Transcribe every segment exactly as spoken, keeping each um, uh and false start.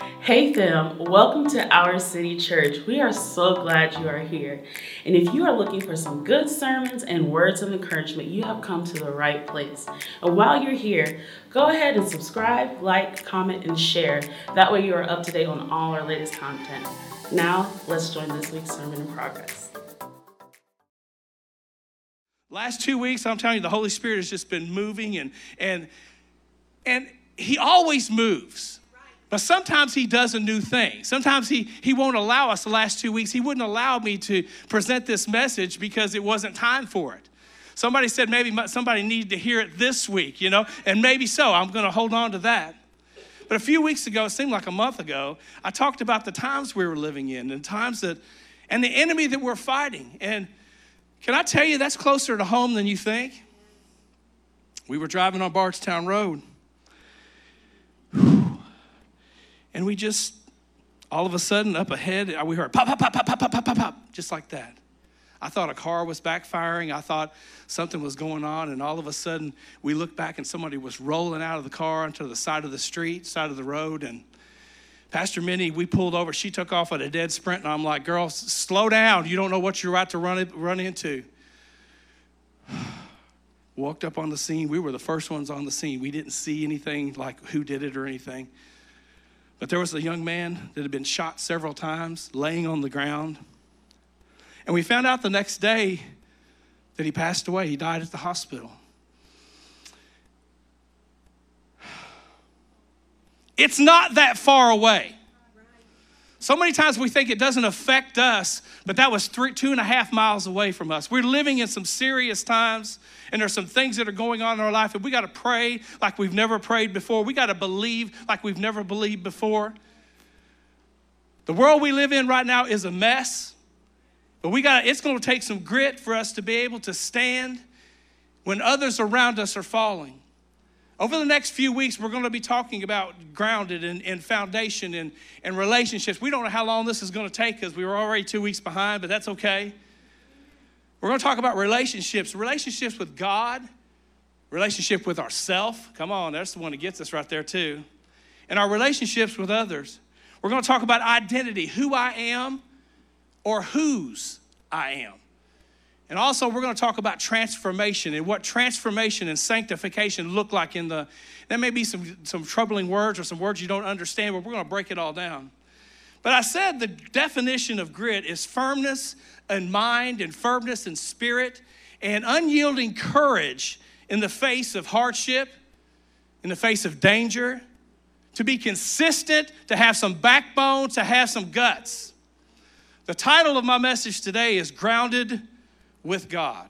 Hey fam, welcome to Our City Church. We are so glad you are here. And if you are looking for some good sermons and words of encouragement, you have come to the right place. And while you're here, go ahead and subscribe, like, comment, and share. That way you are up to date on all our latest content. Now, let's join this week's Sermon in Progress. Last two weeks, I'm telling you, the Holy Spirit has just been moving, and and and he always moves. But sometimes he does a new thing. Sometimes he, he won't allow us the last two weeks. He wouldn't allow me to present this message because it wasn't time for it. Somebody said maybe somebody needed to hear it this week, you know, and maybe so. I'm going to hold on to that. But a few weeks ago, it seemed like a month ago, I talked about the times we were living in and times that, and the enemy that we're fighting. And can I tell you, that's closer to home than you think? We were driving on Bardstown Road. And we just, all of a sudden, up ahead, we heard pop, pop, pop, pop, pop, pop, pop, pop, pop, just like that. I thought a car was backfiring. I thought something was going on. And all of a sudden, we looked back and somebody was rolling out of the car onto the side of the street, side of the road. And Pastor Minnie, we pulled over. She took off at a dead sprint. And I'm like, girl, slow down. You don't know what you're about to run, run into. Walked up on the scene. We were the first ones on the scene. We didn't see anything like who did it or anything. But there was a young man that had been shot several times, laying on the ground. And we found out the next day that he passed away. He died at the hospital. It's not that far away. So many times we think it doesn't affect us, but that was three, two and a half miles away from us. We're living in some serious times, and there's some things that are going on in our life, and we got to pray like we've never prayed before. We got to believe like we've never believed before. The world we live in right now is a mess, but we got it's going to take some grit for us to be able to stand when others around us are falling. Over the next few weeks, we're going to be talking about grounded and, and foundation and, and relationships. We don't know how long this is going to take because we were already two weeks behind, but that's okay. We're going to talk about relationships, relationships with God, relationship with ourself. Come on, that's the one that gets us right there too. And our relationships with others. We're going to talk about identity, who I am or whose I am. And also, we're going to talk about transformation and what transformation and sanctification look like in the, there may be some, some troubling words or some words you don't understand, but we're going to break it all down. But I said the definition of grit is firmness in mind and firmness in spirit and unyielding courage in the face of hardship, in the face of danger, to be consistent, to have some backbone, to have some guts. The title of my message today is Grounded with God.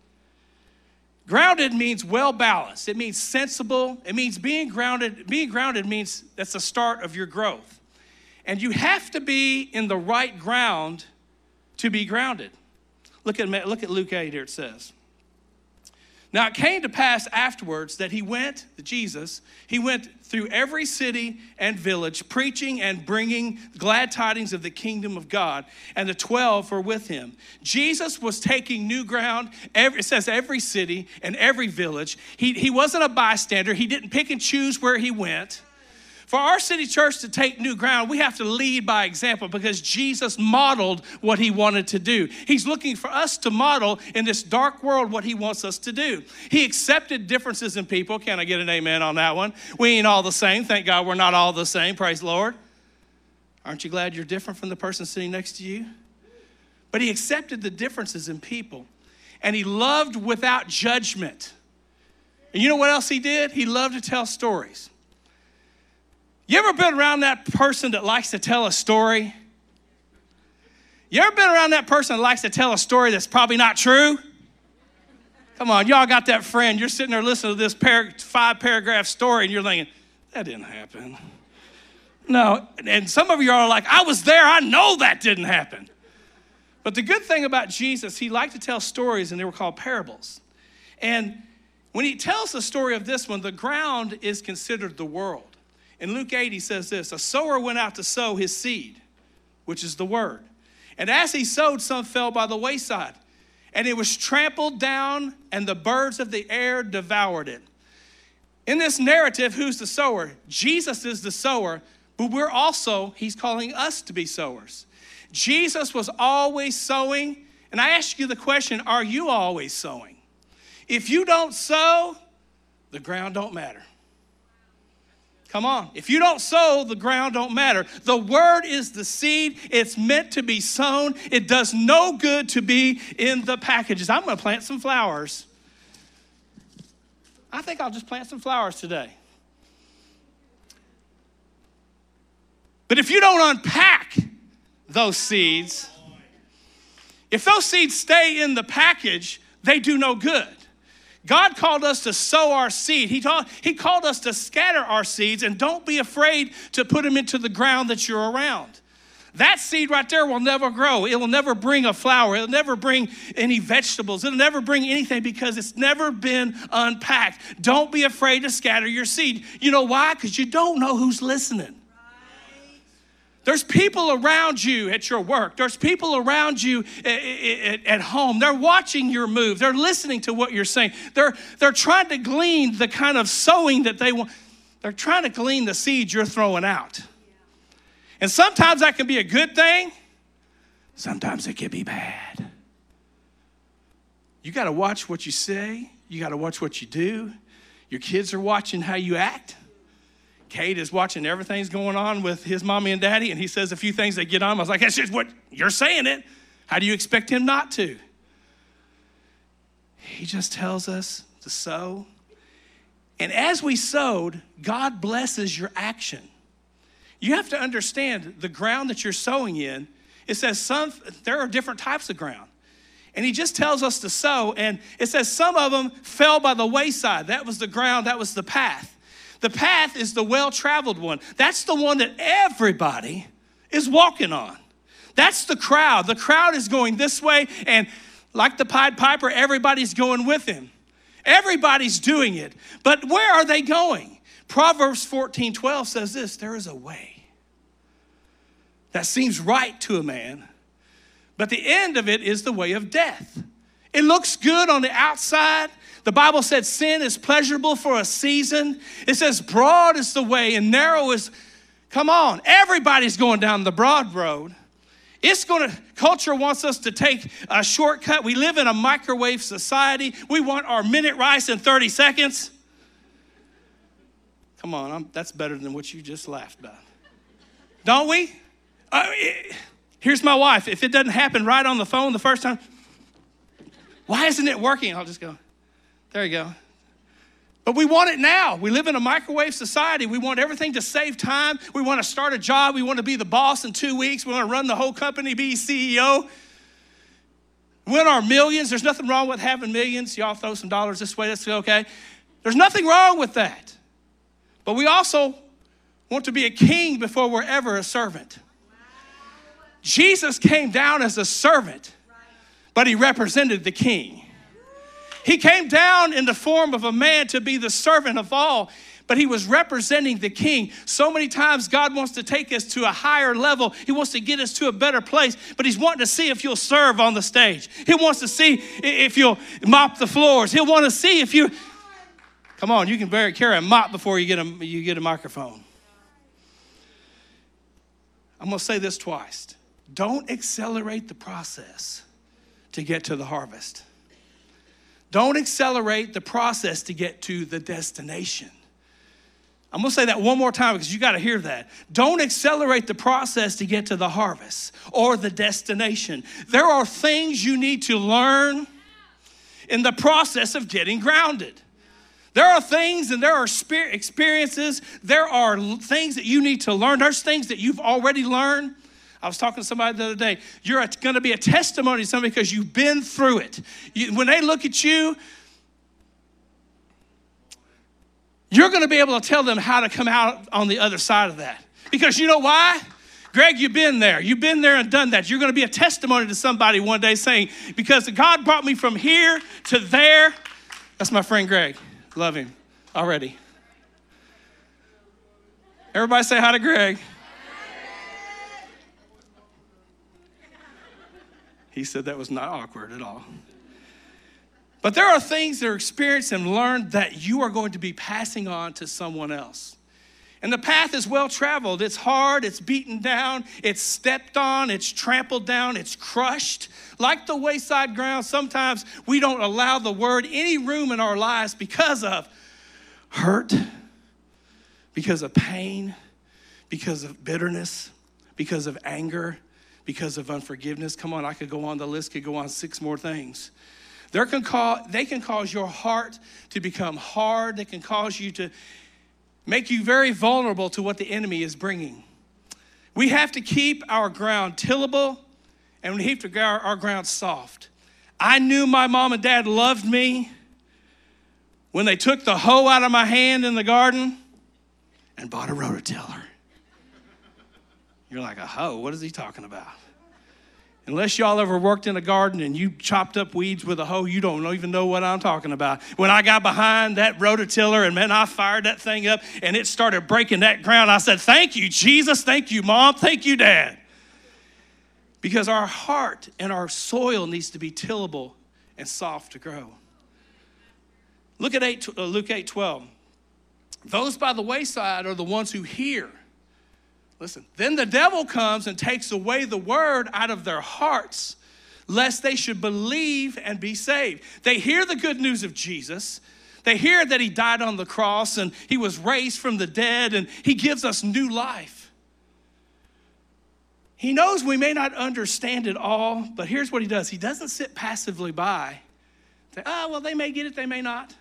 Grounded means well balanced. It means sensible. It means being grounded. Being grounded means that's the start of your growth. And you have to be in the right ground to be grounded. Look at, look at Luke eight here, it says. Now it came to pass afterwards that he went, Jesus, he went through every city and village, preaching and bringing glad tidings of the kingdom of God, and the twelve were with him. Jesus was taking new ground, every, it says every city and every village. He, he wasn't a bystander. He didn't pick and choose where he went. For our city church to take new ground, we have to lead by example because Jesus modeled what he wanted to do. He's looking for us to model in this dark world what he wants us to do. He accepted differences in people. Can I get an amen on that one? We ain't all the same. Thank God we're not all the same. Praise the Lord. Aren't you glad you're different from the person sitting next to you? But he accepted the differences in people, and he loved without judgment. And you know what else he did? He loved to tell stories. You ever been around that person that likes to tell a story? You ever been around that person that likes to tell a story that's probably not true? Come on, y'all got that friend. You're sitting there listening to this par- five paragraph story and you're thinking, that didn't happen. No, and some of you are like, I was there, I know that didn't happen. But the good thing about Jesus, he liked to tell stories and they were called parables. And when he tells the story of this one, the ground is considered the world. In Luke eight, he says this, a sower went out to sow his seed, which is the word. And as he sowed, some fell by the wayside, and it was trampled down, and the birds of the air devoured it. In this narrative, who's the sower? Jesus is the sower, but we're also, he's calling us to be sowers. Jesus was always sowing, and I ask you the question, are you always sowing? If you don't sow, the ground don't matter. Come on. If you don't sow, the ground don't matter. The word is the seed. It's meant to be sown. It does no good to be in the packages. I'm going to plant some flowers. I think I'll just plant some flowers today. But if you don't unpack those seeds, if those seeds stay in the package, they do no good. God called us to sow our seed. He, taught, he called us to scatter our seeds, and don't be afraid to put them into the ground that you're around. That seed right there will never grow. It will never bring a flower. It'll never bring any vegetables. It'll never bring anything because it's never been unpacked. Don't be afraid to scatter your seed. You know why? Because you don't know who's listening. There's people around you at your work. There's people around you at home. They're watching your move. They're listening to what you're saying. They're, they're trying to glean the kind of sowing that they want. They're trying to glean the seeds you're throwing out. And sometimes that can be a good thing. Sometimes it can be bad. You got to watch what you say. You got to watch what you do. Your kids are watching how you act. Kate is watching everything's going on with his mommy and daddy, and he says a few things that get on him. I was like, that's just what you're saying it. How do you expect him not to? He just tells us to sow. And as we sowed, God blesses your action. You have to understand the ground that you're sowing in. It says some, there are different types of ground. And he just tells us to sow, and it says some of them fell by the wayside. That was the ground, that was the path. The path is the well-traveled one. That's the one that everybody is walking on. That's the crowd. The crowd is going this way, and like the Pied Piper, everybody's going with him. Everybody's doing it. But where are they going? Proverbs fourteen twelve says this, there is a way that seems right to a man, but the end of it is the way of death. It looks good on the outside. The Bible said sin is pleasurable for a season. It says broad is the way and narrow is, come on, everybody's going down the broad road. It's going to, culture wants us to take a shortcut. We live in a microwave society. We want our minute rice in thirty seconds. Come on, I'm, that's better than what you just laughed about. Don't we? Uh, it, here's my wife. If it doesn't happen right on the phone the first time, why isn't it working? I'll just go, there you go. But we want it now. We live in a microwave society. We want everything to save time. We want to start a job. We want to be the boss in two weeks. We want to run the whole company, be C E O. Win our millions. There's nothing wrong with having millions. Y'all throw some dollars this way. That's okay. There's nothing wrong with that. But we also want to be a king before we're ever a servant. Jesus came down as a servant, but he represented the king. He came down in the form of a man to be the servant of all, but he was representing the king. So many times God wants to take us to a higher level. He wants to get us to a better place, but he's wanting to see if you'll serve on the stage. He wants to see if you'll mop the floors. He'll want to see if you, come on, you can barely carry a mop before you get a, you get a microphone. I'm going to say this twice. Don't accelerate the process to get to the harvest. Don't accelerate the process to get to the destination. I'm going to say that one more time because you got to hear that. Don't accelerate the process to get to the harvest or the destination. There are things you need to learn in the process of getting grounded. There are things and there are experiences. There are things that you need to learn. There's things that you've already learned. I was talking to somebody the other day. You're going to be a testimony to somebody because you've been through it. You, when they look at you, you're going to be able to tell them how to come out on the other side of that. Because you know why? Greg, you've been there. You've been there and done that. You're going to be a testimony to somebody one day saying, because God brought me from here to there. That's my friend Greg. Love him already. Everybody say hi to Greg. He said that was not awkward at all. But there are things that are experienced and learned that you are going to be passing on to someone else. And the path is well traveled. It's hard, it's beaten down, it's stepped on, it's trampled down, it's crushed. Like the wayside ground, sometimes we don't allow the word any room in our lives because of hurt, because of pain, because of bitterness, because of anger, because of unforgiveness. Come on, I could go on, the list could go on, six more things. There can cause, they can cause your heart to become hard. They can cause you to make you very vulnerable to what the enemy is bringing. We have to keep our ground tillable, and we have to get our, our ground soft. I knew my mom and dad loved me when they took the hoe out of my hand in the garden and bought a rototiller. You're like, a hoe? What is he talking about? Unless y'all ever worked in a garden and you chopped up weeds with a hoe, you don't even know what I'm talking about. When I got behind that rototiller and man, I fired that thing up and it started breaking that ground, I said, thank you, Jesus. Thank you, Mom. Thank you, Dad. Because our heart and our soil needs to be tillable and soft to grow. Look at eight, uh, Luke eight twelve. Those by the wayside are the ones who hear. Listen, then the devil comes and takes away the word out of their hearts, lest they should believe and be saved. They hear the good news of Jesus. They hear that he died on the cross and he was raised from the dead and he gives us new life. He knows we may not understand it all, but here's what he does. He doesn't sit passively by. Say, oh, well, they may get it, they may not.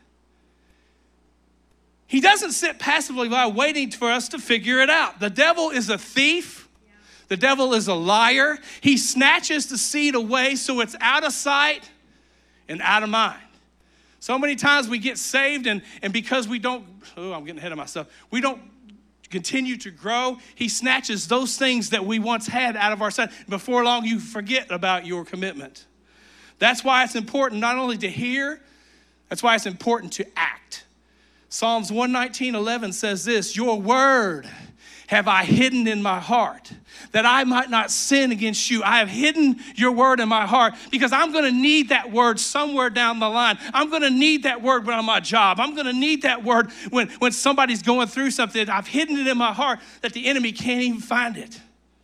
He doesn't sit passively by waiting for us to figure it out. The devil is a thief. The devil is a liar. He snatches the seed away so it's out of sight and out of mind. So many times we get saved and, and because we don't, oh, I'm getting ahead of myself. We don't continue to grow. He snatches those things that we once had out of our sight. Before long, you forget about your commitment. That's why it's important not only to hear, that's why it's important to act. Psalms one nineteen eleven says this, your word have I hidden in my heart, that I might not sin against you. I have hidden your word in my heart because I'm going to need that word somewhere down the line. I'm going to need that word when I'm on my job. I'm going to need that word when, when somebody's going through something. I've hidden it in my heart that the enemy can't even find it.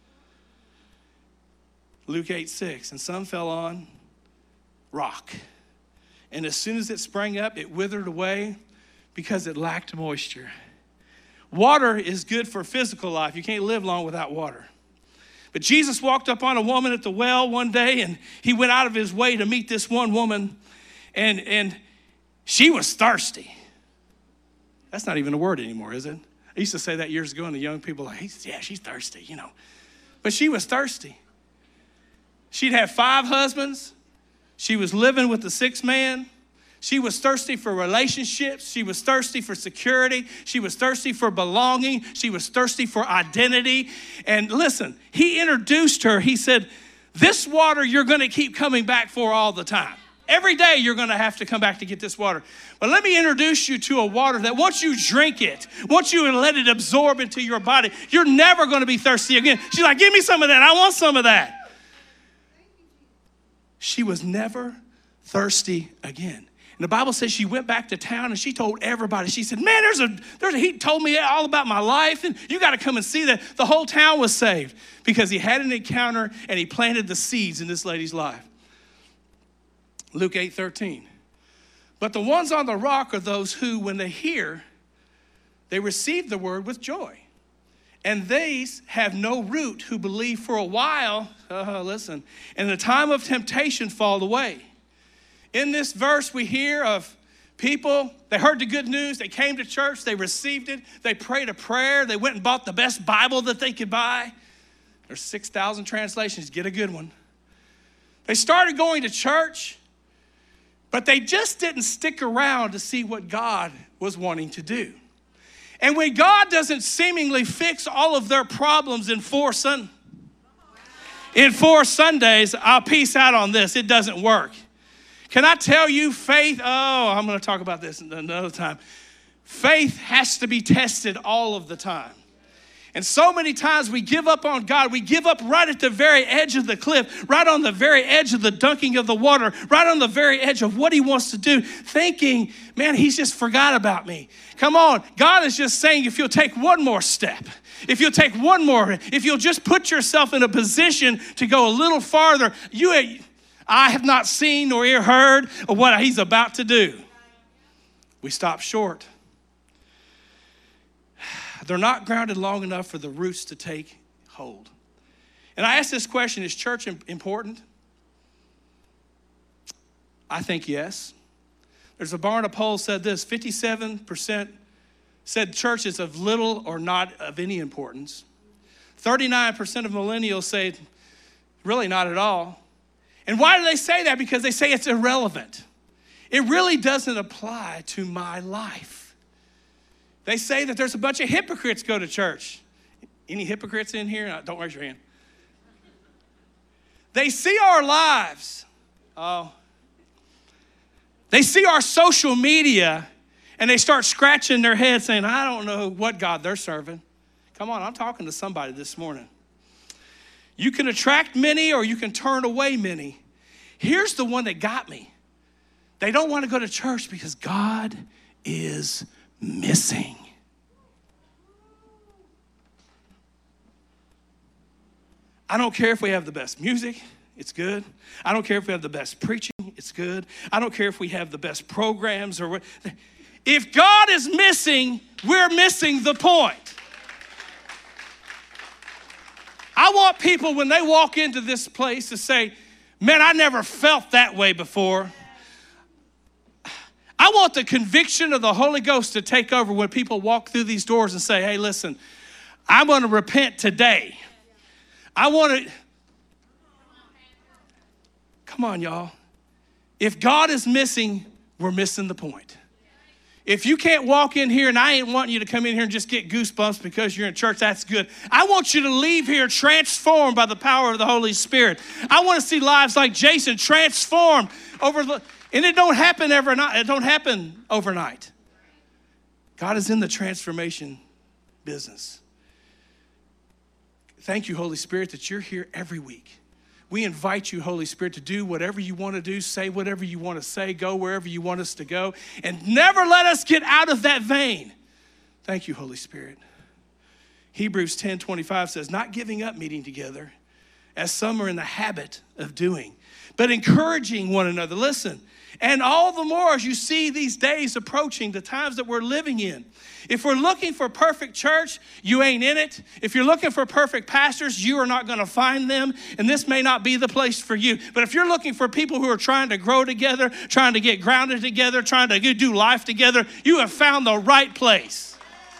Luke eight six, and some fell on rock. And as soon as it sprang up, it withered away because it lacked moisture. Water is good for physical life. You can't live long without water. But Jesus walked up on a woman at the well one day, and he went out of his way to meet this one woman, and, and she was thirsty. That's not even a word anymore, is it? I used to say that years ago, and the young people were like, yeah, she's thirsty, you know. But she was thirsty. She'd had five husbands. She was living with the sixth man. She was thirsty for relationships. She was thirsty for security. She was thirsty for belonging. She was thirsty for identity. And listen, he introduced her. He said, this water you're going to keep coming back for all the time. Every day you're going to have to come back to get this water. But let me introduce you to a water that once you drink it, once you let it absorb into your body, you're never going to be thirsty again. She's like, give me some of that. I want some of that. She was never thirsty again. And the Bible says she went back to town and she told everybody. She said, man, there's a, there's a, he told me all about my life and you got to come and see that. The whole town was saved because he had an encounter and he planted the seeds in this lady's life. Luke eight thirteen. But the ones on the rock are those who, when they hear, they receive the word with joy. And these have no root who believe for a while, uh, listen, in the time of temptation fall away. In this verse, we hear of people, they heard the good news, they came to church, they received it, they prayed a prayer, they went and bought the best Bible that they could buy. There's six thousand translations, get a good one. They started going to church, but they just didn't stick around to see what God was wanting to do. And when God doesn't seemingly fix all of their problems in four, sun, in four Sundays, I'll peace out on this, it doesn't work. Can I tell you faith? Oh, I'm going to talk about this another time. Faith has to be tested all of the time. And so many times we give up on God. We give up right at the very edge of the cliff, right on the very edge of the dunking of the water, right on the very edge of what he wants to do, thinking, man, he's just forgot about me. Come on. God is just saying, if you'll take one more step, if you'll take one more, if you'll just put yourself in a position to go a little farther, you, I have not seen nor ear heard of what he's about to do. We stop short. They're not grounded long enough for the roots to take hold. And I ask this question, is church important? I think yes. There's a Barna poll said this, fifty-seven percent said church is of little or not of any importance. thirty-nine percent of millennials say really not at all. And why do they say that? Because they say it's irrelevant. It really doesn't apply to my life. They say that there's a bunch of hypocrites go to church. Any hypocrites in here? Don't raise your hand. They see our lives. Oh. They see our social media and they start scratching their head saying, I don't know what God they're serving. Come on, I'm talking to somebody this morning. You can attract many or you can turn away many. Here's the one that got me. They don't want to go to church because God is missing. I don't care if we have the best music, it's good. I don't care if we have the best preaching, it's good. I don't care if we have the best programs or what. If God is missing, we're missing the point. I want people when they walk into this place to say, man, I never felt that way before. I want the conviction of the Holy Ghost to take over when people walk through these doors and say, hey, listen, I'm going to repent today. I want to, come on, y'all. If God is missing, we're missing the point. If you can't walk in here, and I ain't wanting you to come in here and just get goosebumps because you're in church, that's good. I want you to leave here transformed by the power of the Holy Spirit. I want to see lives like Jason transformed over the, and it don't happen every night. It don't happen overnight. God is in the transformation business. Thank you, Holy Spirit, that you're here every week. We invite you, Holy Spirit, to do whatever you want to do, say whatever you want to say, go wherever you want us to go, and never let us get out of that vein. Thank you, Holy Spirit. Hebrews ten twenty-five says, not giving up meeting together, as some are in the habit of doing, but encouraging one another. Listen, and all the more as you see these days approaching, the times that we're living in. If we're looking for perfect church, you ain't in it. If you're looking for perfect pastors, you are not going to find them, and this may not be the place for you. But if you're looking for people who are trying to grow together, trying to get grounded together, trying to do life together, you have found the right place.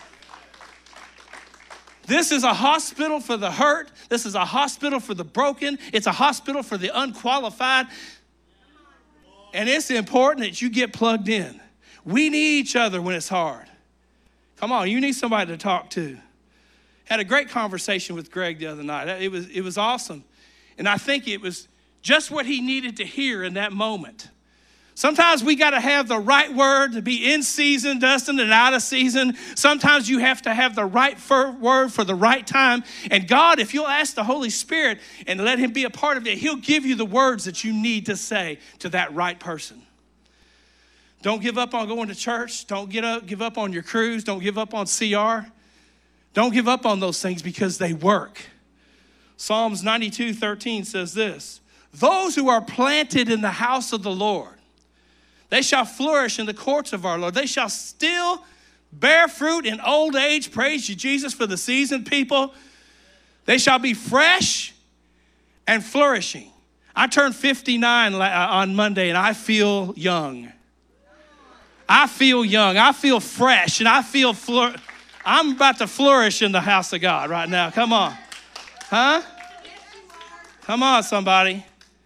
This is a hospital for the hurt. This is a hospital for the broken. It's a hospital for the unqualified. And it's important that you get plugged in. We need each other when it's hard. Come on, you need somebody to talk to. Had a great conversation with Greg the other night. It was, it was awesome. And I think it was just what he needed to hear in that moment. Sometimes we got to have the right word to be in season, Dustin, and out of season. Sometimes you have to have the right word for the right time. And God, if you'll ask the Holy Spirit and let him be a part of it, he'll give you the words that you need to say to that right person. Don't give up on going to church. Don't get up, give up on your cruise. Don't give up on C R. Don't give up on those things because they work. Psalms ninety-two thirteen says this, those who are planted in the house of the Lord, they shall flourish in the courts of our Lord. They shall still bear fruit in old age. Praise you, Jesus, for the seasoned people. They shall be fresh and flourishing. I turned fifty-nine on Monday, and I feel young. I feel young. I feel fresh, and I feel flour- I'm about to flourish in the house of God right now. Come on. Huh? Come on, somebody.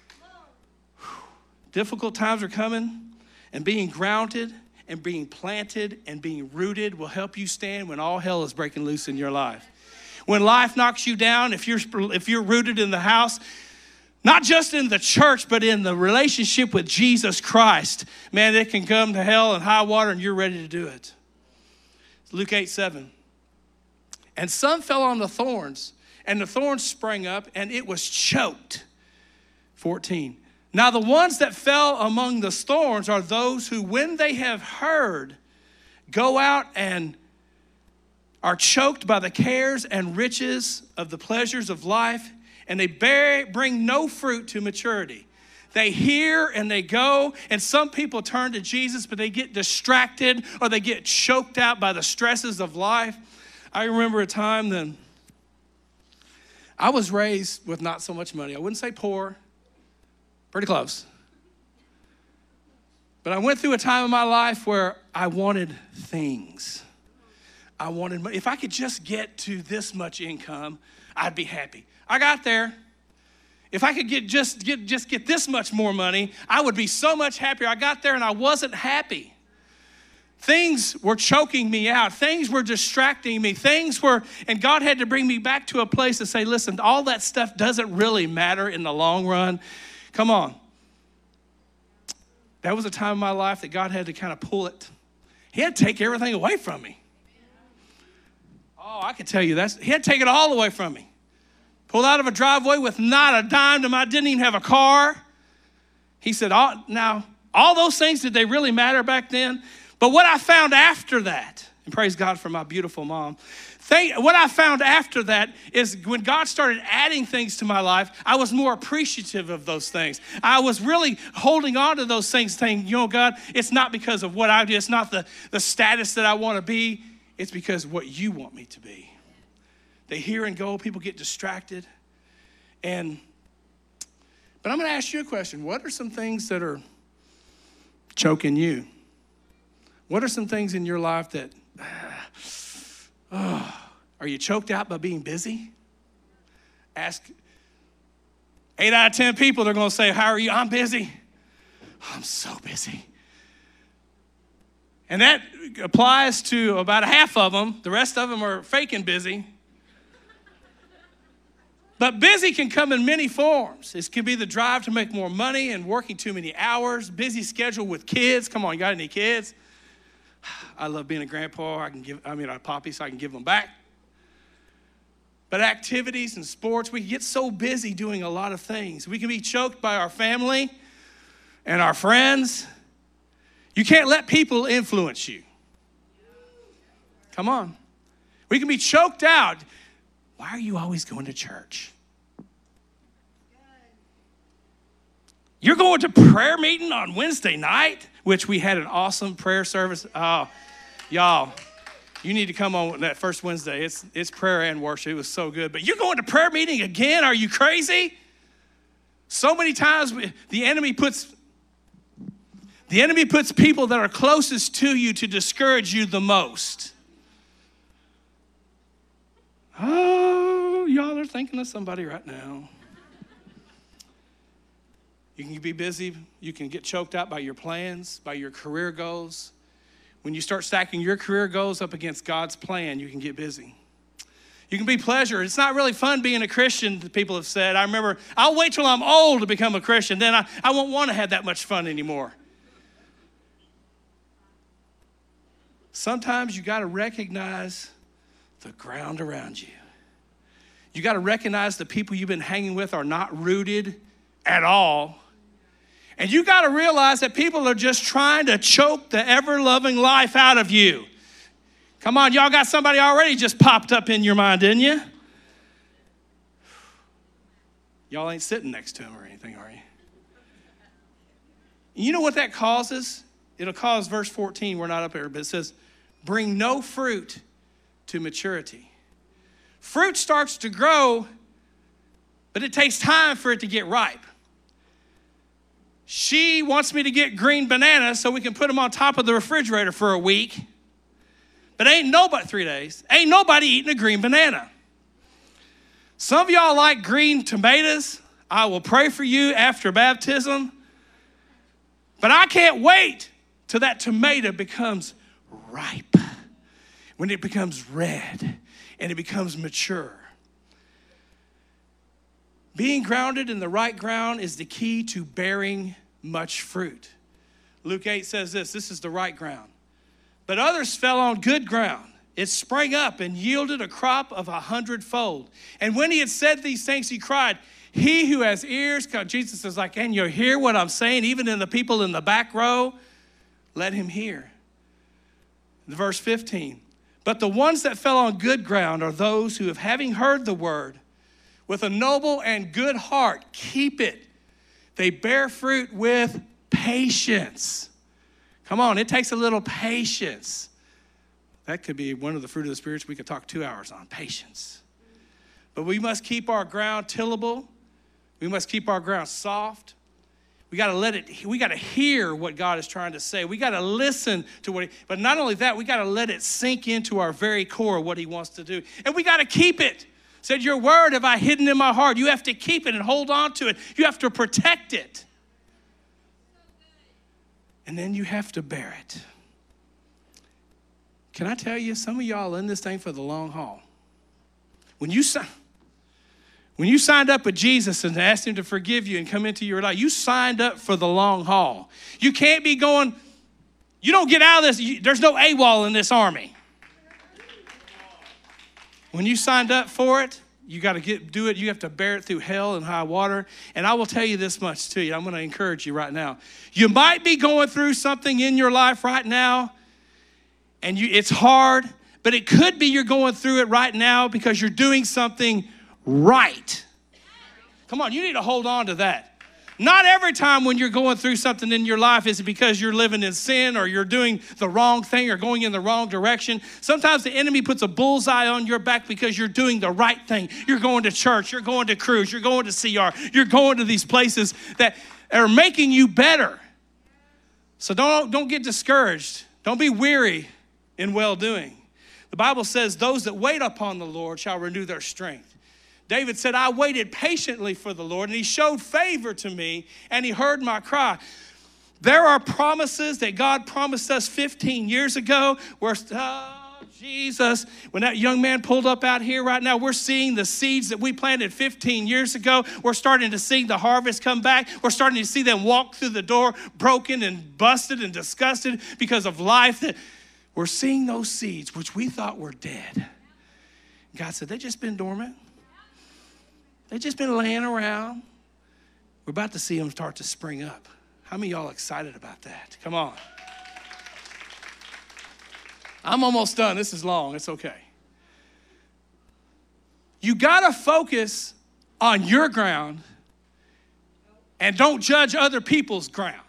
Difficult times are coming. And being grounded and being planted and being rooted will help you stand when all hell is breaking loose in your life. When life knocks you down, if you're, if you're rooted in the house, not just in the church, but in the relationship with Jesus Christ, man, it can come to hell and high water and you're ready to do it. Luke eight seven. And some fell on the thorns, and the thorns sprang up, and it was choked. fourteen. Now the ones that fell among the thorns are those who, when they have heard, go out and are choked by the cares and riches of the pleasures of life, and they bear, bring no fruit to maturity. They hear and they go, and some people turn to Jesus, but they get distracted or they get choked out by the stresses of life. I remember a time that I was raised with not so much money. I wouldn't say poor, pretty close. But I went through a time in my life where I wanted things. I wanted, if I could just get to this much income, I'd be happy. I got there. If I could get just get just get this much more money, I would be so much happier. I got there and I wasn't happy. Things were choking me out. Things were distracting me. Things were, and God had to bring me back to a place to say, listen, all that stuff doesn't really matter in the long run. Come on. That was a time in my life that God had to kind of pull it. He had to take everything away from me. Oh, I can tell you that. He had to take it all away from me. Pulled out of a driveway with not a dime to my, didn't even have a car. He said, oh, now, all those things, did they really matter back then? But what I found after that, and praise God for my beautiful mom, Think, what I found after that is when God started adding things to my life, I was more appreciative of those things. I was really holding on to those things, saying, you know, God, it's not because of what I do. It's not the, the status that I want to be. It's because what you want me to be. They hear and go. People get distracted. And, but I'm going to ask you a question. What are some things that are choking you? What are some things in your life that... Oh, are you choked out by being busy? Ask eight out of ten people, they're going to say, how are you? I'm busy. I'm so busy. And that applies to about a half of them. The rest of them are faking busy. But busy can come in many forms. It can be the drive to make more money and working too many hours, busy schedule with kids. Come on, you got any kids? I love being a grandpa. I can give, I mean, a poppy, so I can give them back. But activities and sports, we get so busy doing a lot of things. We can be choked by our family and our friends. You can't let people influence you. Come on. We can be choked out. Why are you always going to church? You're going to prayer meeting on Wednesday night, which we had an awesome prayer service. Oh, y'all, you need to come on that first Wednesday. It's it's prayer and worship. It was so good. But you're going to prayer meeting again? Are you crazy? So many times the enemy puts the enemy puts people that are closest to you to discourage you the most. Oh, y'all are thinking of somebody right now. You can be busy. You can get choked out by your plans, by your career goals. When you start stacking your career goals up against God's plan, you can get busy. You can be pleasure. It's not really fun being a Christian, people have said. I remember, I'll wait till I'm old to become a Christian. Then I, I won't want to have that much fun anymore. Sometimes you got to recognize the ground around you. You got to recognize the people you've been hanging with are not rooted at all. And you got to realize that people are just trying to choke the ever-loving life out of you. Come on, y'all got somebody already just popped up in your mind, didn't you? Y'all ain't sitting next to him or anything, are you? You know what that causes? It'll cause verse fourteen, we're not up here, but it says, bring no fruit to maturity. Fruit starts to grow, but it takes time for it to get ripe. She wants me to get green bananas so we can put them on top of the refrigerator for a week. But ain't nobody, three days, ain't nobody eating a green banana. Some of y'all like green tomatoes. I will pray for you after baptism. But I can't wait till that tomato becomes ripe. When it becomes red and it becomes mature. Being grounded in the right ground is the key to bearing much fruit. Luke eight says this, this is the right ground. But others fell on good ground. it sprang up and yielded a crop of a hundredfold. And when he had said these things, he cried, he who has ears, Jesus is like, can you hear what I'm saying? Even in the people in the back row, let him hear. Verse fifteen, but the ones that fell on good ground are those who have, having heard the word, with a noble and good heart, keep it. They bear fruit with patience. Come on, it takes a little patience. That could be one of the fruit of the Spirit we could talk two hours on, patience. But we must keep our ground tillable. We must keep our ground soft. We got to let it, we got to hear what God is trying to say. We got to listen to what he, but not only that, we got to let it sink into our very core what he wants to do. And we got to keep it. Said, your word have I hidden in my heart. You have to keep it and hold on to it. You have to protect it. And then you have to bear it. Can I tell you, some of y'all in this thing for the long haul. When you sign, When you signed up with Jesus and asked him to forgive you and come into your life, you signed up for the long haul. You can't be going, you don't get out of this, you, there's no AWOL in this army. When you signed up for it, you got to get do it. You have to bear it through hell and high water. And I will tell you this much to you. I'm going to encourage you right now. You might be going through something in your life right now, and you, it's hard, but it could be you're going through it right now because you're doing something right. Come on, you need to hold on to that. Not every time when you're going through something in your life is it because you're living in sin or you're doing the wrong thing or going in the wrong direction. Sometimes the enemy puts a bullseye on your back because you're doing the right thing. You're going to church, you're going to cruise, you're going to C R, you're going to these places that are making you better. So don't, don't get discouraged. Don't be weary in well-doing. The Bible says those that wait upon the Lord shall renew their strength. David said, I waited patiently for the Lord, and he showed favor to me, and he heard my cry. There are promises that God promised us fifteen years ago where, oh, Jesus, when that young man pulled up out here right now, we're seeing the seeds that we planted fifteen years ago. We're starting to see the harvest come back. We're starting to see them walk through the door broken and busted and disgusted because of life. That we're seeing those seeds, which we thought were dead. God said, they've just been dormant. They've just been laying around. We're about to see them start to spring up. How many of y'all excited about that? Come on. I'm almost done. This is long. It's okay. You got to focus on your ground and don't judge other people's ground.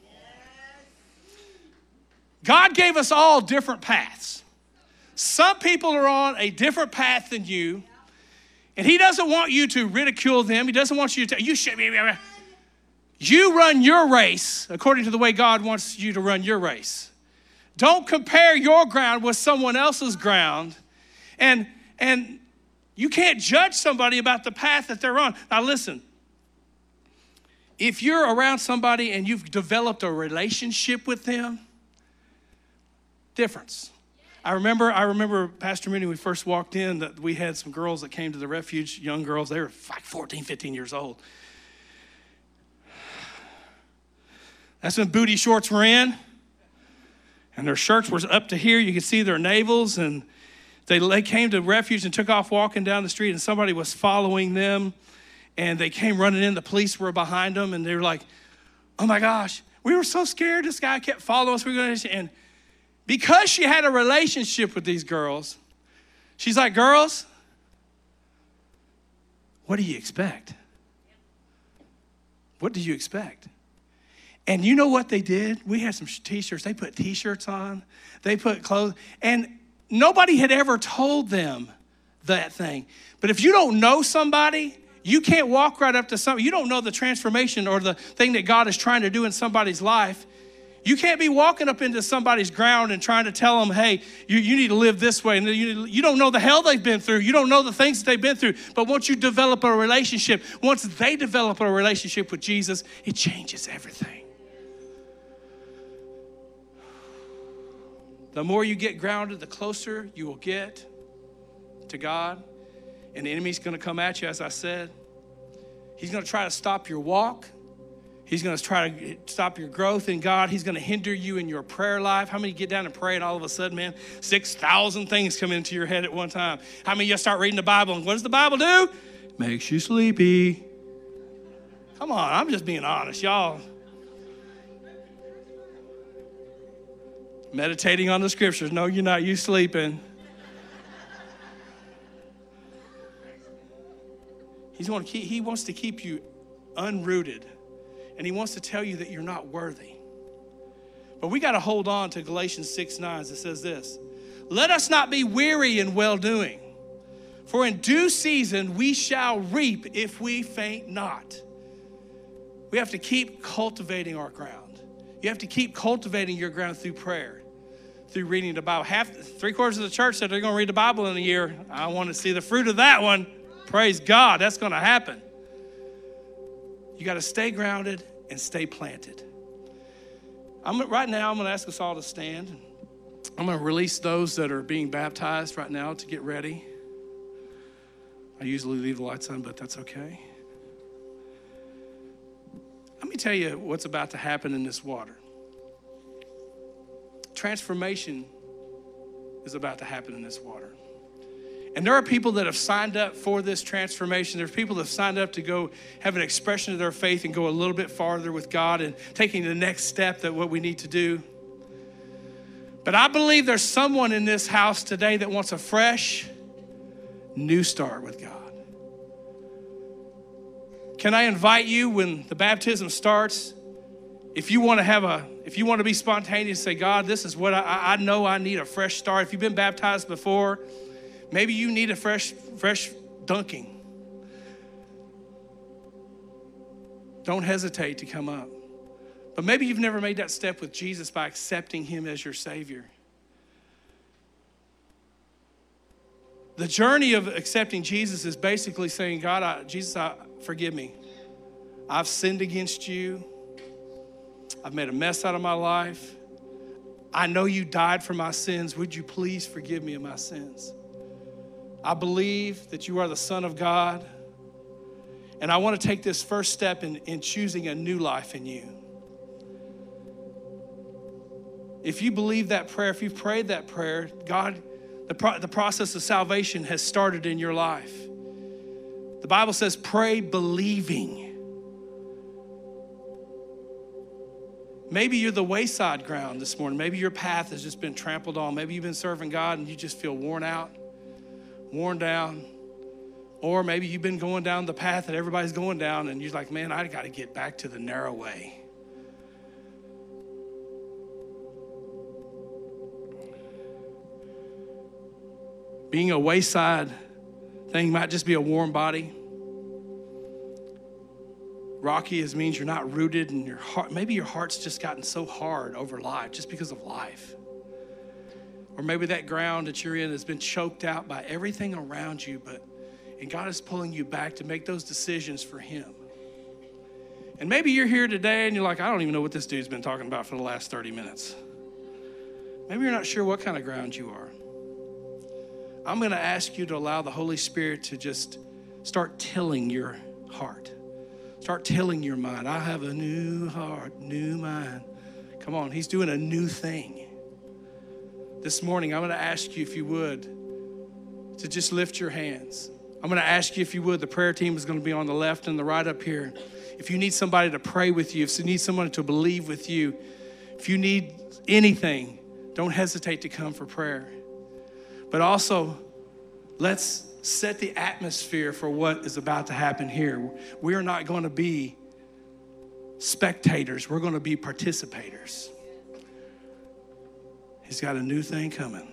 God gave us all different paths. Some people are on a different path than you. And he doesn't want you to ridicule them. He doesn't want you to, you should be, you run your race according to the way God wants you to run your race. Don't compare your ground with someone else's ground. And, and you can't judge somebody about the path that they're on. Now listen, if you're around somebody and you've developed a relationship with them, difference. I remember, I remember, Pastor Mooney, when we first walked in, that we had some girls that came to the refuge, young girls. They were like fourteen, fifteen years old. That's when booty shorts were in, and their shirts were up to here. You could see their navels, and they, they came to refuge and took off walking down the street, and somebody was following them, and they came running in. The police were behind them, and they were like, oh my gosh, we were so scared. This guy kept following us. We were going to, and because she had a relationship with these girls, she's like, girls, what do you expect? What do you expect? And you know what they did? We had some t-shirts. They put t-shirts on. They put clothes. And nobody had ever told them that thing. But if you don't know somebody, you can't walk right up to somebody. You don't know the transformation or the thing that God is trying to do in somebody's life. You can't be walking up into somebody's ground and trying to tell them, hey, you, you need to live this way. And you, you don't know the hell they've been through. You don't know the things that they've been through. But once you develop a relationship, once they develop a relationship with Jesus, it changes everything. The more you get grounded, the closer you will get to God. And the enemy's going to come at you, as I said. He's going to try to stop your walk. He's going to try to stop your growth in God. He's going to hinder you in your prayer life. How many get down and pray and all of a sudden, man, six thousand things come into your head at one time? How many of you start reading the Bible and what does the Bible do? Makes you sleepy. Come on, I'm just being honest, y'all. Meditating on the scriptures. No, you're not. You sleeping. He's going to keep, he wants to keep you unrooted. And he wants to tell you that you're not worthy. But we got to hold on to Galatians six nine. It says this. Let us not be weary in well-doing. For in due season we shall reap if we faint not. We have to keep cultivating our ground. You have to keep cultivating your ground through prayer, through reading the Bible. Half, three quarters of the church said they're going to read the Bible in a year. I want to see the fruit of that one. Praise God, that's going to happen. You got to stay grounded and stay planted. I'm right now, I'm going to ask us all to stand. I'm going to release those that are being baptized right now to get ready. I usually leave the lights on, but that's okay. Let me tell you what's about to happen in this water. Transformation is about to happen in this water. And there are people that have signed up for this transformation. There's people that have signed up to go have an expression of their faith and go a little bit farther with God and taking the next step that what we need to do. But I believe there's someone in this house today that wants a fresh, new start with God. Can I invite you when the baptism starts, if you want to have a, if you want to be spontaneous, say, God, this is what I, I know I need a fresh start. If you've been baptized before, maybe you need a fresh, fresh dunking. Don't hesitate to come up. But maybe you've never made that step with Jesus by accepting him as your Savior. The journey of accepting Jesus is basically saying, God, I, Jesus, I, forgive me. I've sinned against you. I've made a mess out of my life. I know you died for my sins. Would you please forgive me of my sins? I believe that you are the Son of God. And I want to take this first step in, in choosing a new life in you. If you believe that prayer, if you've prayed that prayer, God, the, pro- the process of salvation has started in your life. The Bible says, pray believing. Maybe you're the wayside ground this morning. Maybe your path has just been trampled on. Maybe you've been serving God and you just feel worn out, worn down. Or maybe you've been going down the path that everybody's going down and you're like, man, I got to get back to the narrow way. Being a wayside thing might just be a warm body. Rocky is means you're not rooted in your heart. Maybe your heart's just gotten so hard over life just because of life. Or maybe that ground that you're in has been choked out by everything around you, but and God is pulling you back to make those decisions for him. And maybe you're here today and you're like, I don't even know what this dude's been talking about for the last thirty minutes. Maybe you're not sure what kind of ground you are. I'm going to ask you to allow the Holy Spirit to just start tilling your heart. Start tilling your mind. I have a new heart, new mind. Come on, he's doing a new thing. This morning, I'm going to ask you if you would to just lift your hands. I'm going to ask you if you would. The prayer team is going to be on the left and the right up here. If you need somebody to pray with you, if you need someone to believe with you, if you need anything, don't hesitate to come for prayer. But also, let's set the atmosphere for what is about to happen here. We are not going to be spectators. We're going to be participators. He's got a new thing coming.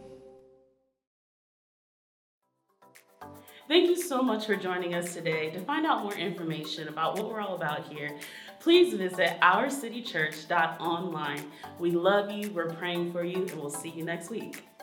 Thank you so much for joining us today. To find out more information about what we're all about here, please visit our city church dot online. We love you, we're praying for you, and we'll see you next week.